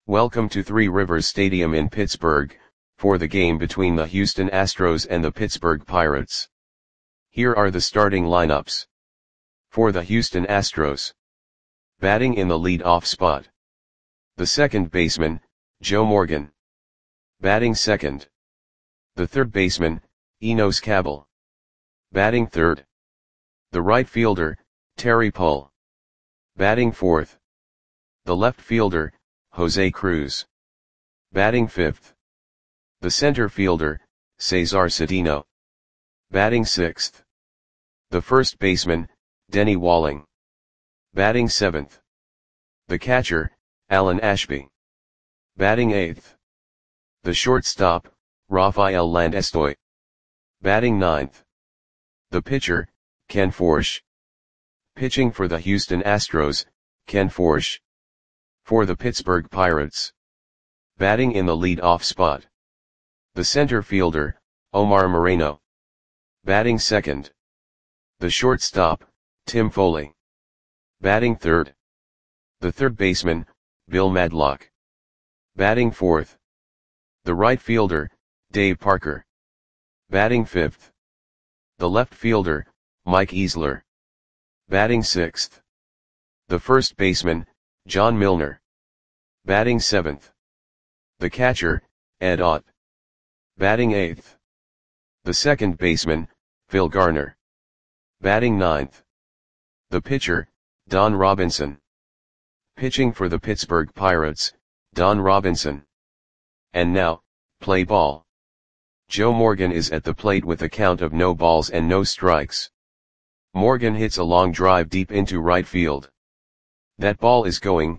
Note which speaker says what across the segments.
Speaker 1: Welcome to Three Rivers Stadium in Pittsburgh, for the game between the Houston Astros and the Pittsburgh Pirates. Here are the starting lineups. For the Houston Astros. Batting in the lead-off spot. The second baseman, Joe Morgan. Batting second. The third baseman, Enos Cabell. Batting third. The right fielder, Terry Pull. Batting fourth. The left fielder, Jose Cruz. Batting fifth. The center fielder, Cesar Cedeno. Batting sixth. The first baseman, Denny Walling. Batting seventh. The catcher, Alan Ashby. Batting eighth. The shortstop, Rafael Landestoy. Batting ninth. The pitcher, Ken Forsch. Pitching for the Houston Astros, Ken Forsch. For the Pittsburgh Pirates. Batting in the lead-off spot. The center fielder, Omar Moreno. Batting second. The shortstop, Tim Foley. Batting third. The third baseman, Bill Madlock. Batting fourth. The right fielder, Dave Parker. Batting fifth. The left fielder, Mike Easler. Batting sixth. The first baseman, John Milner. Batting seventh. The catcher, Ed Ott. Batting eighth. The second baseman, Phil Garner. Batting ninth. The pitcher, Don Robinson. Pitching for the Pittsburgh Pirates, Don Robinson. And now, play ball. Joe Morgan is at the plate with a count of no balls and no strikes. Morgan hits a long drive deep into right field. That ball is going,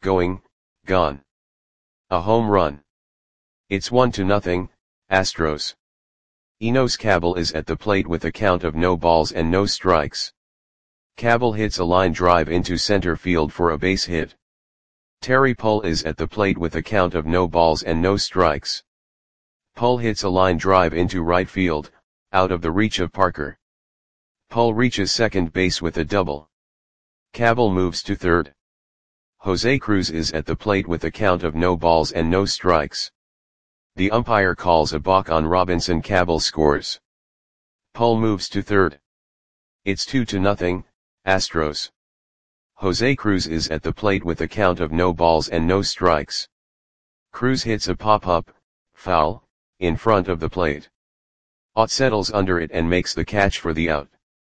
Speaker 1: gone. A home run. It's 1-0, Astros. Enos Cabell is at the plate with a count of no balls and no strikes. Cabell hits a line drive into center field for a base hit. Terry Pull is at the plate with a count of no balls and no strikes. Pull hits a line drive into right field, out of the reach of Parker. Pull reaches second base with a double. Cabell moves to third. Jose Cruz is at the plate with a count of no balls and no strikes. The umpire calls a balk on Robinson. Cabell scores. Pull moves to third. It's 2-0, Astros. Jose Cruz is at the plate with a count of no balls and no strikes. Cruz hits a pop-up, foul, in front of the plate. Ott settles under it and makes the catch for the out.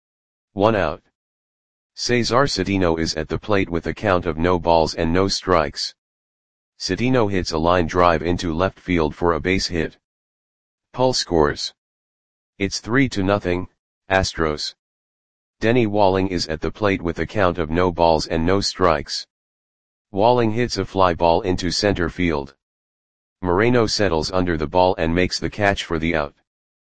Speaker 1: 1 out. Cesar Cedeno is at the plate with a count of no balls and no strikes. Cedeno hits a line drive into left field for a base hit. Pull scores. It's 3-0, Astros. Denny Walling is at the plate with a count of no balls and no strikes. Walling hits a fly ball into center field. Moreno settles under the ball and makes the catch for the out.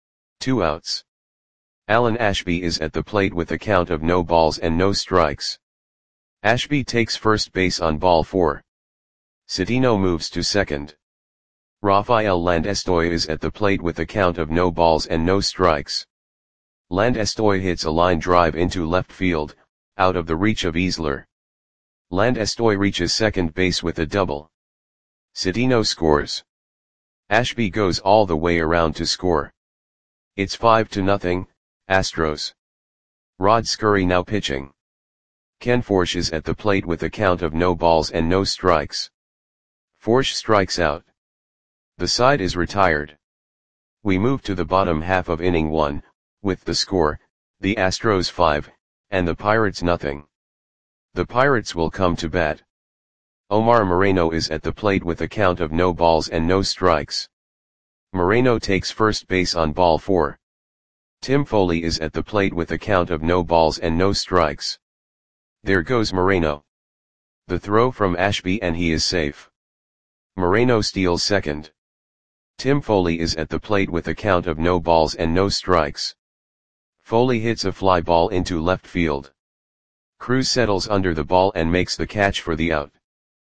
Speaker 1: 2 outs. Alan Ashby is at the plate with a count of no balls and no strikes. Ashby takes first base on ball 4. Cedeno moves to second. Rafael Landestoy is at the plate with a count of no balls and no strikes. Landestoy hits a line drive into left field, out of the reach of Easler. Landestoy reaches second base with a double. Cedeno scores. Ashby goes all the way around to score. It's 5-0, Astros. Rod Scurry now pitching. Ken Forsch is at the plate with a count of no balls and no strikes. Forsch strikes out. The side is retired. We move to the bottom half of inning 1, with the score, the Astros 5, and the Pirates nothing. The Pirates will come to bat. Omar Moreno is at the plate with a count of no balls and no strikes. Moreno takes first base on ball 4. Tim Foley is at the plate with a count of no balls and no strikes. There goes Moreno. The throw from Ashby and he is safe. Moreno steals second. Tim Foley is at the plate with a count of no balls and no strikes. Foley hits a fly ball into left field. Cruz settles under the ball and makes the catch for the out.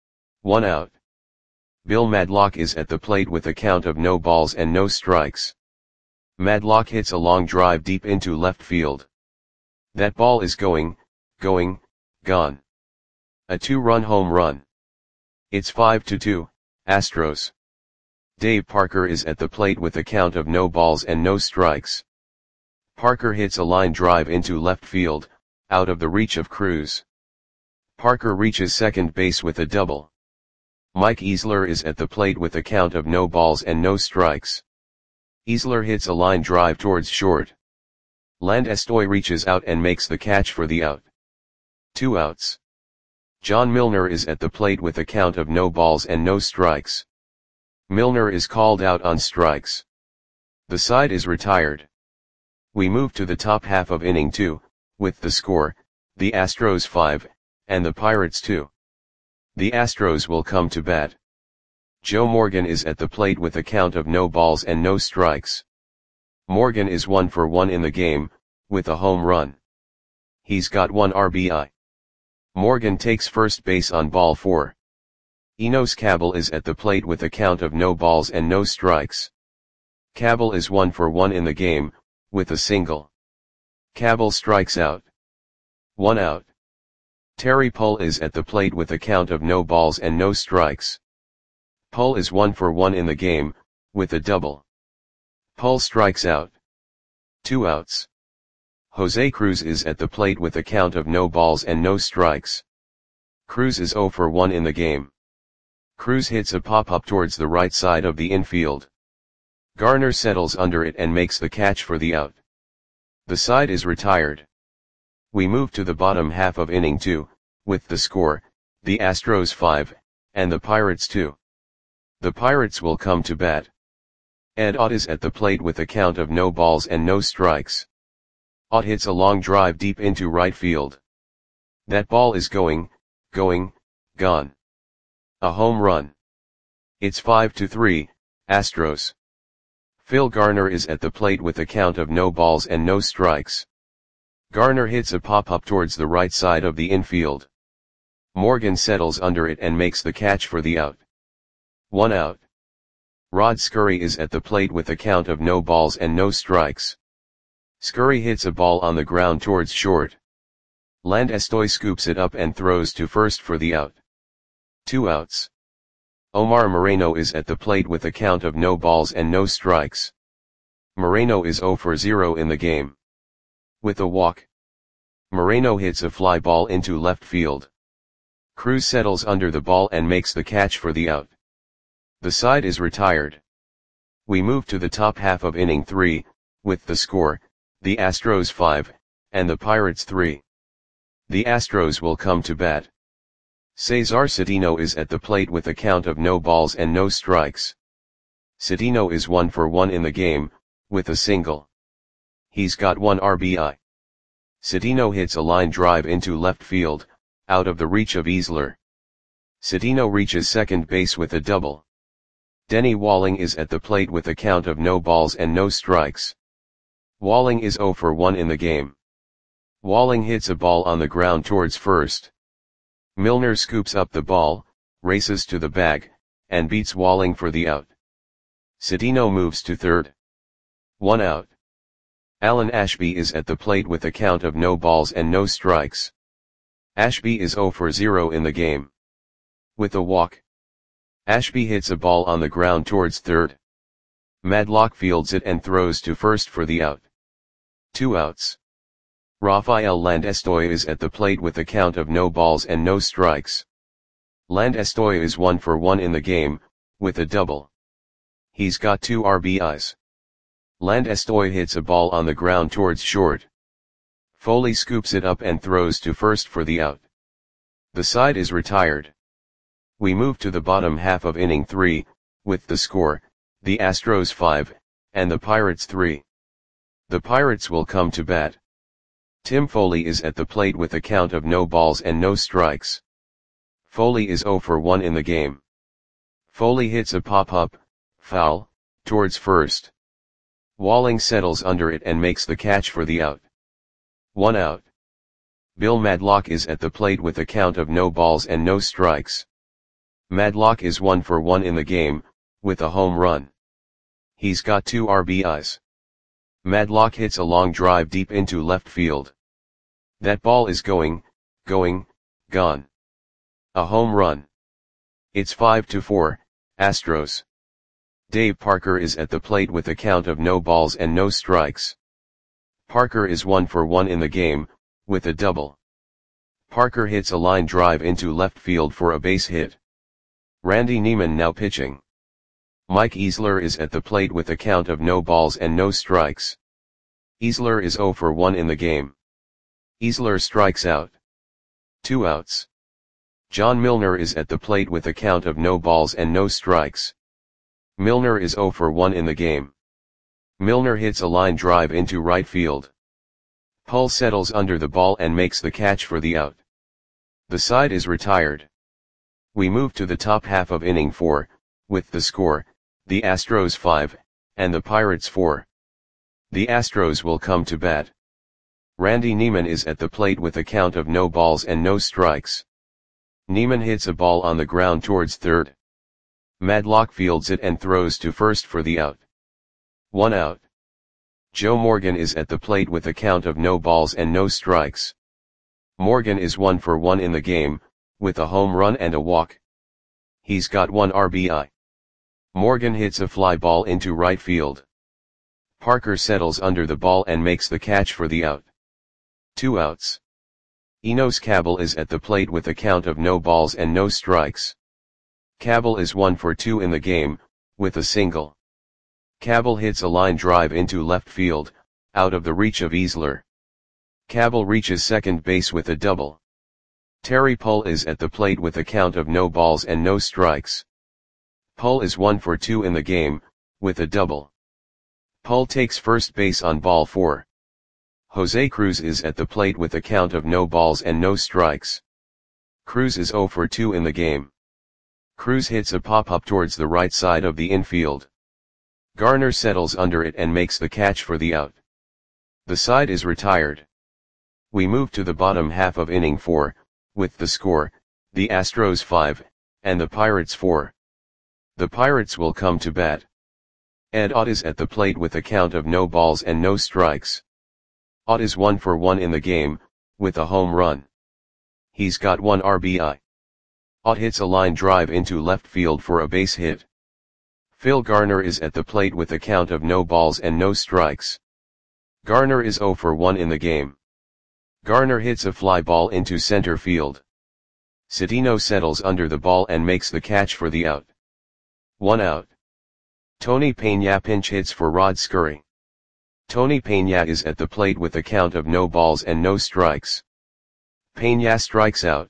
Speaker 1: 1 out. Bill Madlock is at the plate with a count of no balls and no strikes. Madlock hits a long drive deep into left field. That ball is going, gone. A 2-run home run. It's 5-2, Astros. Dave Parker is at the plate with a count of no balls and no strikes. Parker hits a line drive into left field, out of the reach of Cruz. Parker reaches second base with a double. Mike Easler is at the plate with a count of no balls and no strikes. Easler hits a line drive towards short. Land Estoy reaches out and makes the catch for the out. 2 outs. John Milner is at the plate with a count of no balls and no strikes. Milner is called out on strikes. The side is retired. We move to the top half of inning 2, with the score, the Astros 5, and the Pirates 2. The Astros will come to bat. Joe Morgan is at the plate with a count of no balls and no strikes. Morgan is 1 for 1 in the game, with a home run. He's got 1 RBI. Morgan takes first base on ball 4. Enos Cabell is at the plate with a count of no balls and no strikes. Cabell is 1 for 1 in the game, with a single. Cabell strikes out. 1 out. Terry Pull is at the plate with a count of no balls and no strikes. Pull is 1 for 1 in the game, with a double. Pull strikes out. 2 outs. Jose Cruz is at the plate with a count of no balls and no strikes. Cruz is 0 for 1 in the game. Cruz hits a pop-up towards the right side of the infield. Garner settles under it and makes the catch for the out. The side is retired. We move to the bottom half of inning 2, with the score, the Astros 5, and the Pirates 2. The Pirates will come to bat. Ed Ott is at the plate with a count of no balls and no strikes. Ott hits a long drive deep into right field. That ball is going, gone. A home run. It's 5-3, Astros. Phil Garner is at the plate with a count of no balls and no strikes. Garner hits a pop-up towards the right side of the infield. Morgan settles under it and makes the catch for the out. 1 out. Rod Scurry is at the plate with a count of no balls and no strikes. Scurry hits a ball on the ground towards short. Land Estoy scoops it up and throws to first for the out. 2 outs. Omar Moreno is at the plate with a count of no balls and no strikes. Moreno is 0 for 0 in the game. With a walk. Moreno hits a fly ball into left field. Cruz settles under the ball and makes the catch for the out. The side is retired. We move to the top half of inning 3, with the score, the Astros 5, and the Pirates 3. The Astros will come to bat. Cesar Cedeno is at the plate with a count of no balls and no strikes. Cedeno is 1 for 1 in the game, with a single. He's got 1 RBI. Cedeno hits a line drive into left field, out of the reach of Easler. Cedeno reaches second base with a double. Denny Walling is at the plate with a count of no balls and no strikes. Walling is 0 for 1 in the game. Walling hits a ball on the ground towards first. Milner scoops up the ball, races to the bag, and beats Walling for the out. Cedeno moves to third. 1 out. Alan Ashby is at the plate with a count of no balls and no strikes. Ashby is 0 for 0 in the game. With a walk. Ashby hits a ball on the ground towards third. Madlock fields it and throws to first for the out. 2 outs. Rafael Landestoy is at the plate with a count of no balls and no strikes. Landestoy is 1 for 1 in the game, with a double. He's got 2 RBIs. Landestoy hits a ball on the ground towards short. Foley scoops it up and throws to first for the out. The side is retired. We move to the bottom half of inning 3, with the score, the Astros 5, and the Pirates 3. The Pirates will come to bat. Tim Foley is at the plate with a count of no balls and no strikes. Foley is 0 for 1 in the game. Foley hits a pop-up, foul, towards first. Walling settles under it and makes the catch for the out. 1 out. Bill Madlock is at the plate with a count of no balls and no strikes. Madlock is 1 for 1 in the game, with a home run. He's got 2 RBIs. Madlock hits a long drive deep into left field. That ball is going, gone. A home run. It's 5-4, Astros. Dave Parker is at the plate with a count of no balls and no strikes. Parker is 1 for 1 in the game, with a double. Parker hits a line drive into left field for a base hit. Randy Neiman now pitching. Mike Easler is at the plate with a count of no balls and no strikes. Easler is 0 for 1 in the game. Easler strikes out. 2 outs. John Milner is at the plate with a count of no balls and no strikes. Milner is 0 for 1 in the game. Milner hits a line drive into right field. Pull settles under the ball and makes the catch for the out. The side is retired. We move to the top half of inning 4, with the score, the Astros 5, and the Pirates 4. The Astros will come to bat. Randy Neiman is at the plate with a count of no balls and no strikes. Neiman hits a ball on the ground towards third. Madlock fields it and throws to first for the out. 1 out. Joe Morgan is at the plate with a count of no balls and no strikes. Morgan is 1 for 1 in the game, with a home run and a walk. He's got 1 RBI. Morgan hits a fly ball into right field. Parker settles under the ball and makes the catch for the out. 2 outs. Enos Cabell is at the plate with a count of no balls and no strikes. Cabell is 1 for 2 in the game, with a single. Cabell hits a line drive into left field, out of the reach of Easler. Cabell reaches second base with a double. Terry Pull is at the plate with a count of no balls and no strikes. Pull is 1 for 2 in the game, with a double. Pull takes first base on ball 4. Jose Cruz is at the plate with a count of no balls and no strikes. Cruz is 0 for 2 in the game. Cruz hits a pop-up towards the right side of the infield. Garner settles under it and makes the catch for the out. The side is retired. We move to the bottom half of inning 4, with the score, the Astros 5, and the Pirates 4. The Pirates will come to bat. Ed Ott is at the plate with a count of no balls and no strikes. Ott is 1 for 1 in the game, with a home run. He's got 1 RBI. Ott hits a line drive into left field for a base hit. Phil Garner is at the plate with a count of no balls and no strikes. Garner is 0 for 1 in the game. Garner hits a fly ball into center field. Cedeno settles under the ball and makes the catch for the out. 1 out. Tony Peña pinch hits for Rod Scurry. Tony Peña is at the plate with a count of no balls and no strikes. Peña strikes out.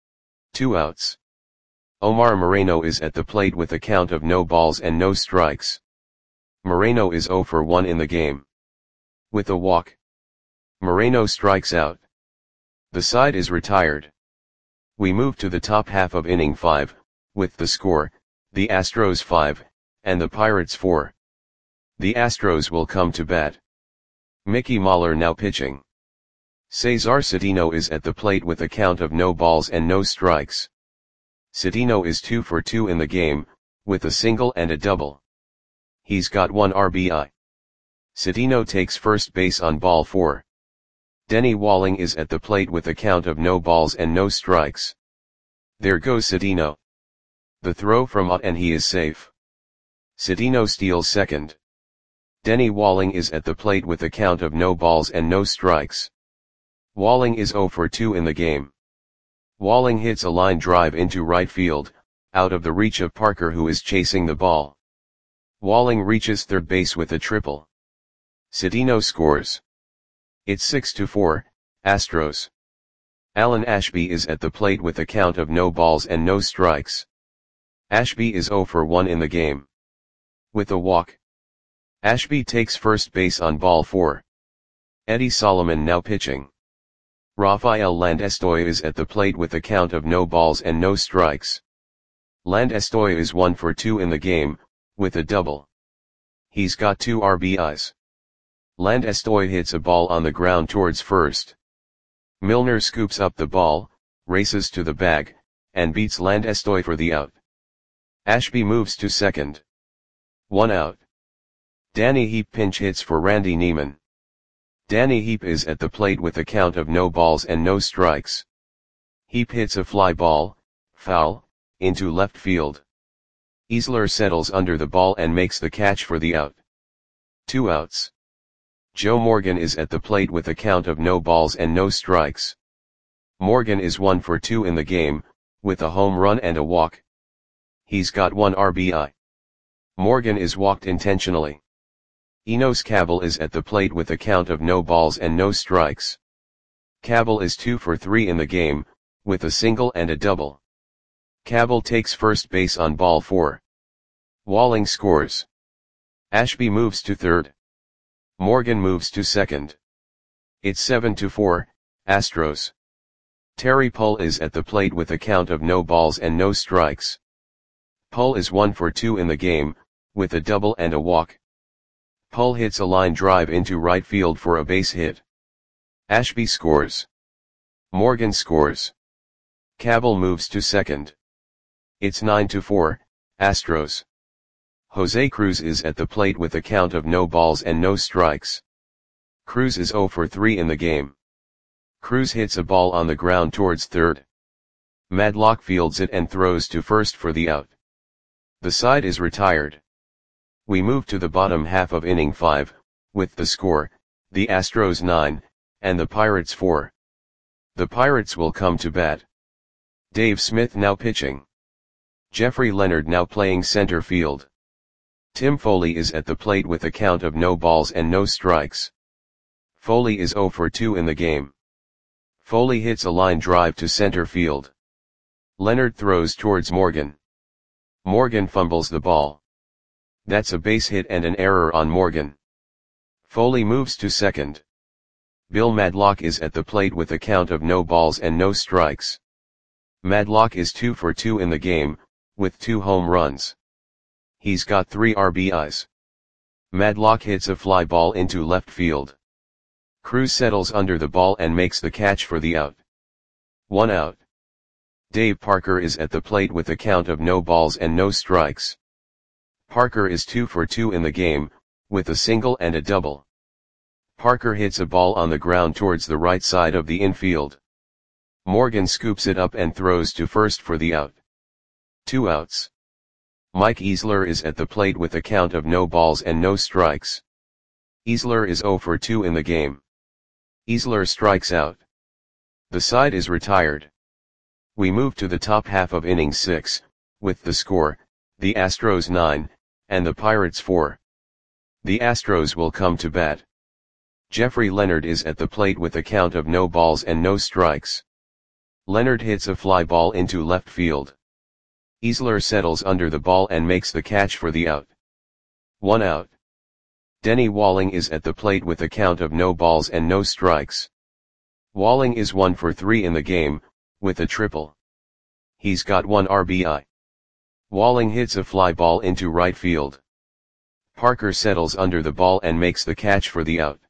Speaker 1: 2 outs. Omar Moreno is at the plate with a count of no balls and no strikes. Moreno is 0 for 1 in the game. With a walk. Moreno strikes out. The side is retired. We move to the top half of inning 5, with the score, the Astros 5, and the Pirates 4. The Astros will come to bat. Mickey Mahler now pitching. Cesar Cedeno is at the plate with a count of no balls and no strikes. Cedeno is 2 for 2 in the game, with a single and a double. He's got 1 RBI. Cedeno takes first base on ball 4. Denny Walling is at the plate with a count of no balls and no strikes. There goes Cedeno. The throw from Ott and he is safe. Cedeno steals second. Denny Walling is at the plate with a count of no balls and no strikes. Walling is 0 for 2 in the game. Walling hits a line drive into right field, out of the reach of Parker who is chasing the ball. Walling reaches third base with a triple. Cedeno scores. It's 6-4, Astros. Alan Ashby is at the plate with a count of no balls and no strikes. Ashby is 0 for 1 in the game. With a walk. Ashby takes first base on ball 4. Eddie Solomon now pitching. Rafael Landestoy is at the plate with a count of no balls and no strikes. Landestoy is 1 for 2 in the game, with a double. He's got 2 RBIs. Landestoy hits a ball on the ground towards first. Milner scoops up the ball, races to the bag, and beats Landestoy for the out. Ashby moves to second. 1 out. Danny Heap pinch hits for Randy Neiman. Danny Heap is at the plate with a count of no balls and no strikes. Heap hits a fly ball, foul, into left field. Easler settles under the ball and makes the catch for the out. 2 outs. Joe Morgan is at the plate with a count of no balls and no strikes. Morgan is 1 for 2 in the game, with a home run and a walk. He's got 1 RBI. Morgan is walked intentionally. Enos Cabell is at the plate with a count of no balls and no strikes. Cabell is 2 for 3 in the game, with a single and a double. Cabell takes first base on ball 4. Walling scores. Ashby moves to third. Morgan moves to second. It's 7-4, Astros. Terry Pull is at the plate with a count of no balls and no strikes. Pull is 1 for 2 in the game, with a double and a walk. Pull hits a line drive into right field for a base hit. Ashby scores. Morgan scores. Cabell moves to second. It's 9-4, Astros. Jose Cruz is at the plate with a count of no balls and no strikes. Cruz is 0 for 3 in the game. Cruz hits a ball on the ground towards third. Madlock fields it and throws to first for the out. The side is retired. We move to the bottom half of inning 5, with the score, the Astros 9, and the Pirates 4. The Pirates will come to bat. Dave Smith now pitching. Jeffrey Leonard now playing center field. Tim Foley is at the plate with a count of no balls and no strikes. Foley is 0 for 2 in the game. Foley hits a line drive to center field. Leonard throws towards Morgan. Morgan fumbles the ball. That's a base hit and an error on Morgan. Foley moves to second. Bill Madlock is at the plate with a count of no balls and no strikes. Madlock is 2 for 2 in the game, with 2 home runs. He's got 3 RBIs. Madlock hits a fly ball into left field. Cruz settles under the ball and makes the catch for the out. 1 out. Dave Parker is at the plate with a count of no balls and no strikes. Parker is 2 for 2 in the game, with a single and a double. Parker hits a ball on the ground towards the right side of the infield. Morgan scoops it up and throws to first for the out. 2 outs. Mike Easler is at the plate with a count of no balls and no strikes. Easler is 0 for 2 in the game. Easler strikes out. The side is retired. We move to the top half of inning 6, with the score, the Astros 9, and the Pirates 4. The Astros will come to bat. Jeffrey Leonard is at the plate with a count of no balls and no strikes. Leonard hits a fly ball into left field. Easler settles under the ball and makes the catch for the out. 1 out. Denny Walling is at the plate with a count of no balls and no strikes. Walling is 1 for 3 in the game, with a triple. He's got 1 RBI. Walling hits a fly ball into right field. Parker settles under the ball and makes the catch for the out.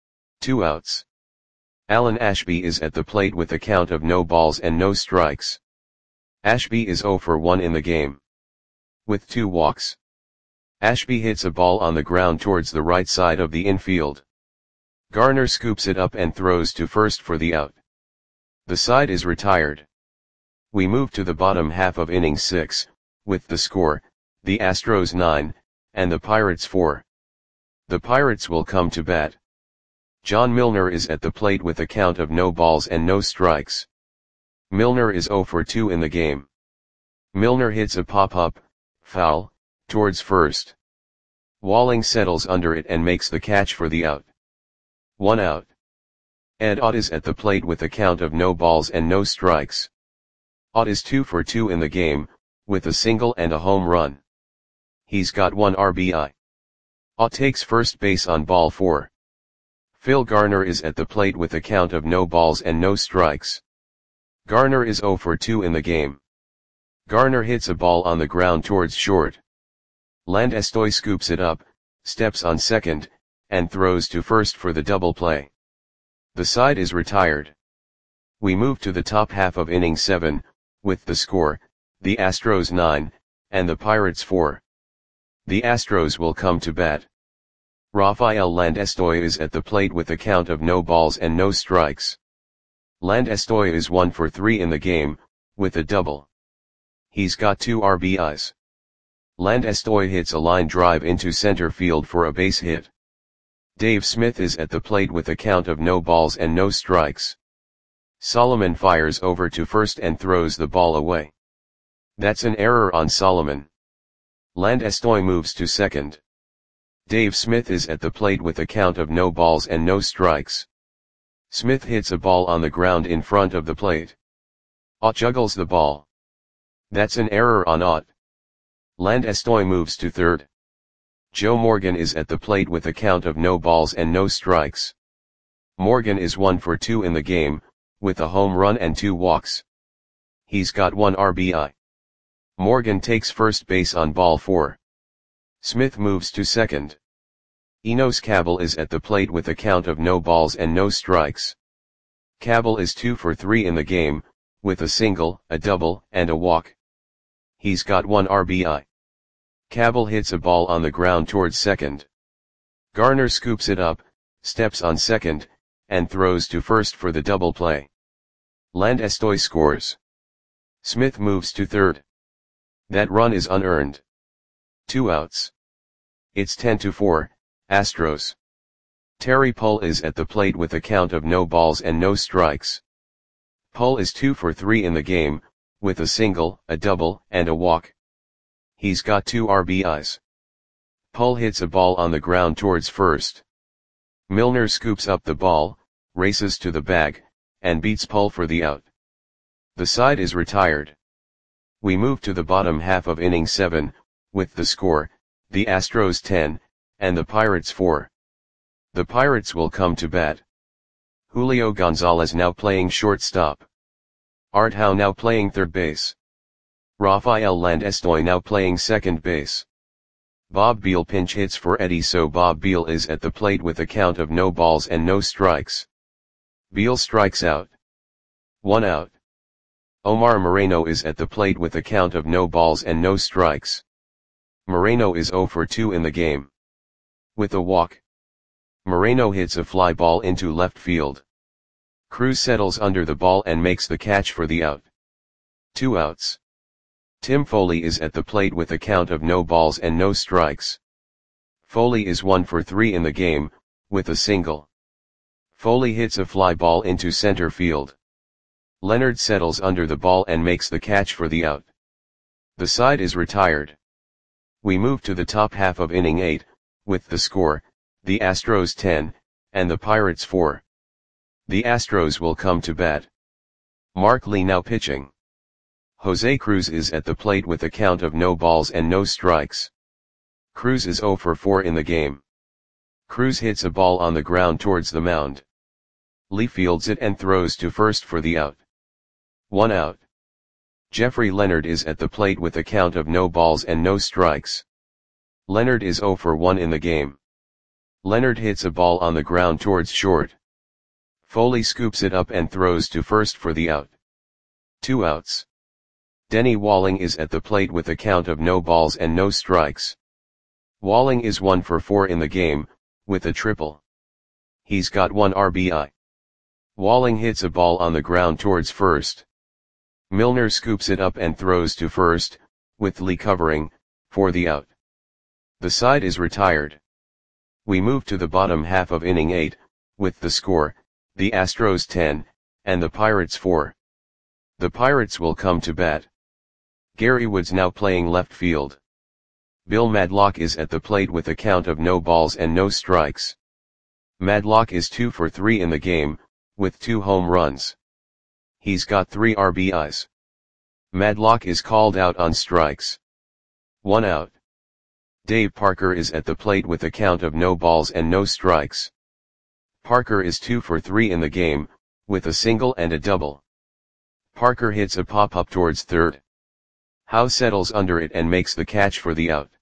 Speaker 1: 2 outs. Alan Ashby is at the plate with a count of no balls and no strikes. Ashby is 0 for 1 in the game. With 2 walks. Ashby hits a ball on the ground towards the right side of the infield. Garner scoops it up and throws to first for the out. The side is retired. We move to the bottom half of inning 6, with the score, the Astros 9, and the Pirates 4. The Pirates will come to bat. John Milner is at the plate with a count of no balls and no strikes. Milner is 0 for 2 in the game. Milner hits a pop-up, foul, towards first. Walling settles under it and makes the catch for the out. 1 out. Ed Ott is at the plate with a count of no balls and no strikes. Ott is 2 for 2 in the game, with a single and a home run. He's got 1 RBI. Ott takes first base on ball 4. Phil Garner is at the plate with a count of no balls and no strikes. Garner is 0 for 2 in the game. Garner hits a ball on the ground towards short. Landestoy scoops it up, steps on second, and throws to first for the double play. The side is retired. We move to the top half of inning 7, with the score, the Astros 9, and the Pirates 4. The Astros will come to bat. Rafael Landestoy is at the plate with a count of no balls and no strikes. Landestoy is 1 for 3 in the game, with a double. He's got 2 RBIs. Landestoi hits a line drive into center field for a base hit. Dave Smith is at the plate with a count of no balls and no strikes. Solomon fires over to first and throws the ball away. That's an error on Solomon. Landestoi moves to second. Dave Smith is at the plate with a count of no balls and no strikes. Smith hits a ball on the ground in front of the plate. Ott juggles the ball. That's an error on Ott. Landestoi moves to third. Joe Morgan is at the plate with a count of no balls and no strikes. Morgan is 1 for 2 in the game, with a home run and 2 walks. He's got 1 RBI. Morgan takes first base on ball 4. Smith moves to second. Enos Cabell is at the plate with a count of no balls and no strikes. Cabell is 2 for 3 in the game, with a single, a double, and a walk. He's got 1 RBI. Cabell hits a ball on the ground towards second. Garner scoops it up, steps on second, and throws to first for the double play. Landestoi scores. Smith moves to third. That run is unearned. 2 outs. It's 10-4, Astros. Terry Pull is at the plate with a count of no balls and no strikes. Pull is 2 for 3 in the game, with a single, a double, and a walk. He's got 2 RBIs. Pull hits a ball on the ground towards first. Milner scoops up the ball, races to the bag, and beats Pull for the out. The side is retired. We move to the bottom half of inning 7, with the score, the Astros 10, and the Pirates 4. The Pirates will come to bat. Julio Gonzalez now playing shortstop. Art Howe now playing third base. Rafael Landestoi now playing second base. Bob Beal pinch hits for Eddie, so Bob Beal is at the plate with a count of no balls and no strikes. Beal strikes out. 1 out. Omar Moreno is at the plate with a count of no balls and no strikes. Moreno is 0 for 2 in the game. With a walk. Moreno hits a fly ball into left field. Cruz settles under the ball and makes the catch for the out. 2 outs. Tim Foley is at the plate with a count of no balls and no strikes. Foley is 1 for 3 in the game, with a single. Foley hits a fly ball into center field. Leonard settles under the ball and makes the catch for the out. The side is retired. We move to the top half of inning 8, with the score, the Astros 10, and the Pirates 4. The Astros will come to bat. Mark Lee now pitching. Jose Cruz is at the plate with a count of no balls and no strikes. Cruz is 0 for 4 in the game. Cruz hits a ball on the ground towards the mound. Lee fields it and throws to first for the out. 1 out. Jeffrey Leonard is at the plate with a count of no balls and no strikes. Leonard is 0 for 1 in the game. Leonard hits a ball on the ground towards short. Foley scoops it up and throws to first for the out. 2 outs. Denny Walling is at the plate with a count of no balls and no strikes. Walling is 1 for 4 in the game, with a triple. He's got 1 RBI. Walling hits a ball on the ground towards first. Milner scoops it up and throws to first, with Lee covering, for the out. The side is retired. We move to the bottom half of inning 8, with the score, the Astros 10, and the Pirates 4. The Pirates will come to bat. Gary Woods now playing left field. Bill Madlock is at the plate with a count of no balls and no strikes. Madlock is 2 for 3 in the game, with 2 home runs. He's got 3 RBIs. Madlock is called out on strikes. 1 out. Dave Parker is at the plate with a count of no balls and no strikes. Parker is 2 for 3 in the game, with a single and a double. Parker hits a pop-up towards third. Howe settles under it and makes the catch for the out.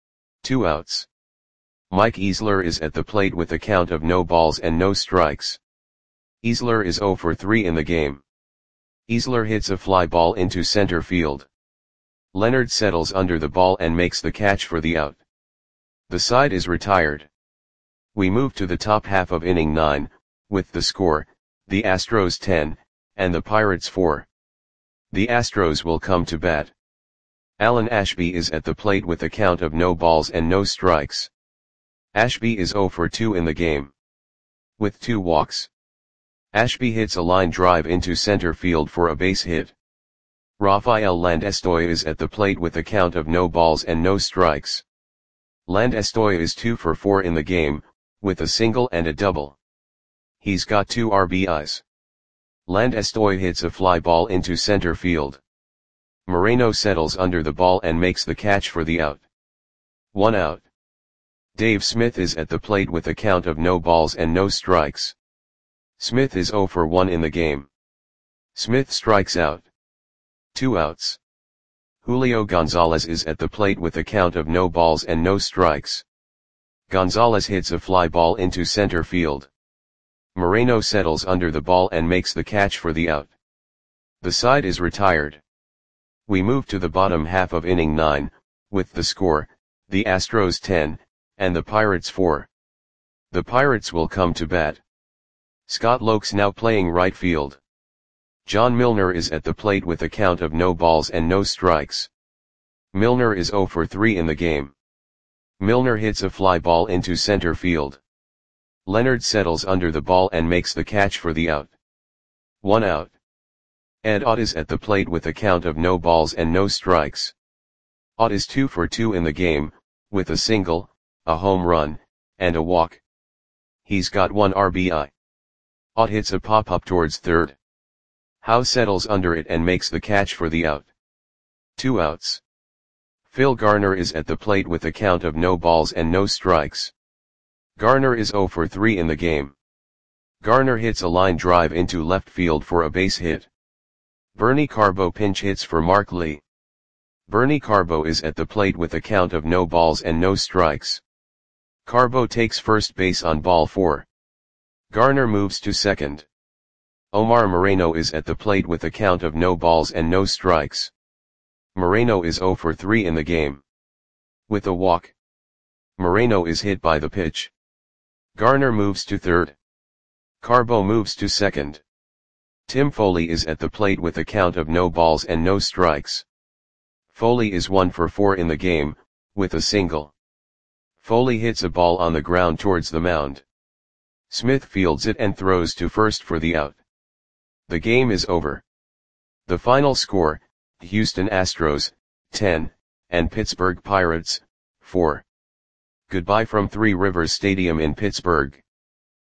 Speaker 1: 2 outs. Mike Easler is at the plate with a count of no balls and no strikes. Easler is 0 for 3 in the game. Easler hits a fly ball into center field. Leonard settles under the ball and makes the catch for the out. The side is retired. We move to the top half of inning 9, with the score, the Astros 10, and the Pirates 4. The Astros will come to bat. Alan Ashby is at the plate with a count of no balls and no strikes. Ashby is 0 for 2 in the game, with 2 walks. Ashby hits a line drive into center field for a base hit. Rafael Landestoy is at the plate with a count of no balls and no strikes. Landestoy is 2 for 4 in the game, with a single and a double. He's got 2 RBIs. Landestoy hits a fly ball into center field. Moreno settles under the ball and makes the catch for the out. 1 out. Dave Smith is at the plate with a count of no balls and no strikes. Smith is 0 for 1 in the game. Smith strikes out. 2 outs. Julio Gonzalez is at the plate with a count of no balls and no strikes. Gonzalez hits a fly ball into center field. Moreno settles under the ball and makes the catch for the out. The side is retired. We move to the bottom half of inning 9, with the score, the Astros 10, and the Pirates 4. The Pirates will come to bat. Scott Lokes now playing right field. John Milner is at the plate with a count of no balls and no strikes. Milner is 0 for 3 in the game. Milner hits a fly ball into center field. Leonard settles under the ball and makes the catch for the out. 1 out. Ed Ott is at the plate with a count of no balls and no strikes. Ott is 2 for 2 in the game, with a single, a home run, and a walk. He's got 1 RBI. Ott hits a pop-up towards third. Howe settles under it and makes the catch for the out. 2 outs. Phil Garner is at the plate with a count of no balls and no strikes. Garner is 0 for 3 in the game. Garner hits a line drive into left field for a base hit. Bernie Carbo pinch hits for Mark Lee. Bernie Carbo is at the plate with a count of no balls and no strikes. Carbo takes first base on ball 4. Garner moves to second. Omar Moreno is at the plate with a count of no balls and no strikes. Moreno is 0 for 3 in the game, with a walk. Moreno is hit by the pitch. Garner moves to third. Carbo moves to second. Tim Foley is at the plate with a count of no balls and no strikes. Foley is 1 for 4 in the game, with a single. Foley hits a ball on the ground towards the mound. Smith fields it and throws to first for the out. The game is over. The final score, Houston Astros, 10, and Pittsburgh Pirates, 4. Goodbye from Three Rivers Stadium in Pittsburgh.